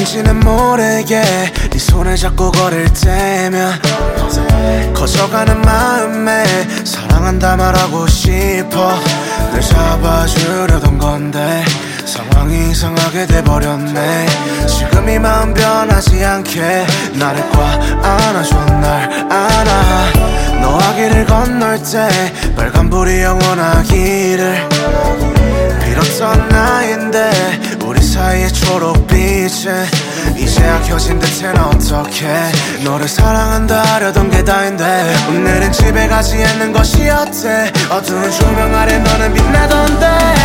왠지는 모르게 네 손을 잡고 걸을 때면 커져가는 마음에 사랑한다 말하고 싶어. 늘 잡아주려던 건데 상황이 이상하게 돼버렸네. 지금 이 마음 변하지 않게 나를 꽉 안아줘. 날 안아. 너와 길을 건널 때 빨간불이 영원하기를 빌었던 나인데 우리 사이의 초록빛은 이제야 켜진 듯해. 나 어떡해. 너를 사랑한다 하려던 게 다인데 오늘은 집에 가지 않는 것이 어때. 어두운 조명 아래 너는 빛나던데.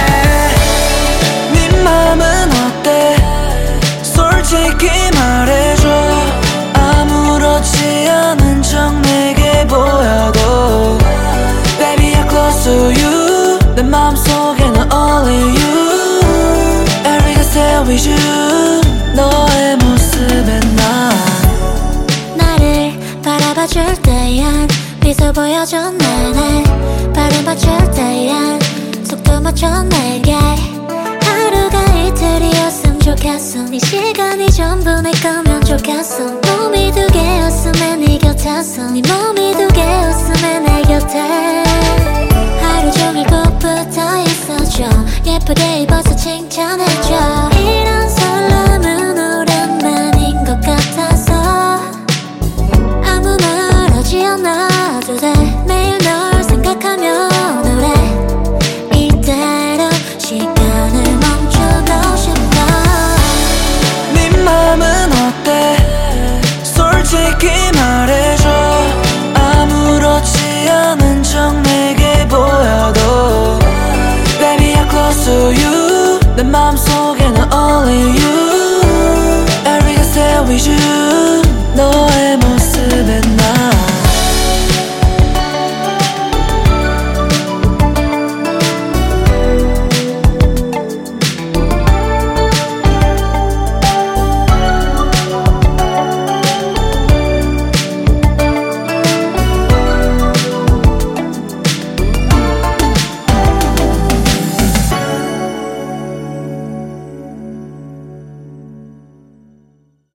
네 맘은 어때 솔직히 말해줘. 아무렇지 않은 척 내게 보여도 Baby I'm close to you. 내 맘속에는 only you. Every day stay with you. 너의 모습에 난 나를 바라봐줄 때야 미소 보여줘. 나는 발을 맞출 때야 속도 맞춰 내게. 하루가 이틀이었으면 좋겠어. 네 시간이 전부 내 거면 좋겠어. 몸이 두 개였으면 네 곁에서 네 몸이 두 개였으면 내 곁에 하루 종일 꼭 붙어 있어줘. 예쁘게 입어서 칭찬해줘. 이런 설렘은 오랜만인 것 같아서 아무 말 하지 않아도 돼. 매일 널 생각하며 노래 이대로 시간을 멈추고 싶어. 네 맘은 어때 솔직히 말해줘. 아무렇지 않은 척 내게 보여도 Baby I'm close to you. 내 맘속에는 only you. Every day stay with you. 너의 모습에 난